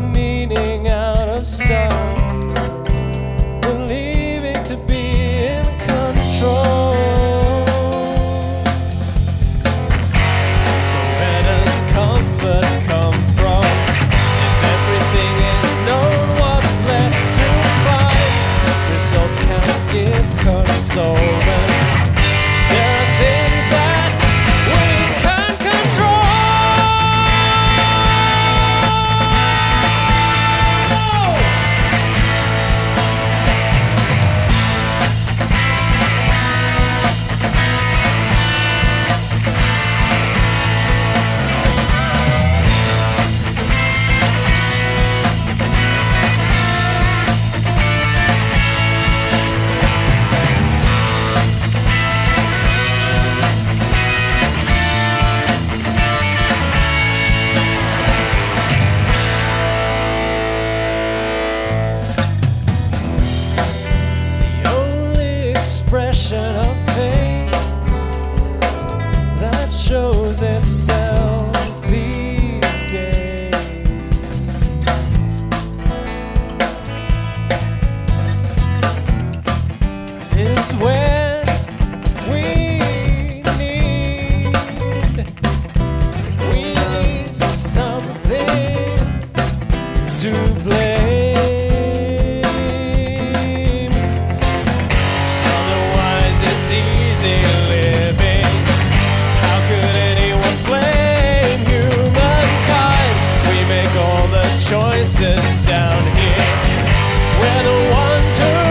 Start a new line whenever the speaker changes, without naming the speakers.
meaning out of stone, believing to be in control. So where does comfort come from? If everything is known, what's left to find? Results can't give consolation. There are things that we can control. Expression of faith that shows itself these days is when we need something to blame. Living. How could anyone blame humankind? We make all the choices down here. We're the ones who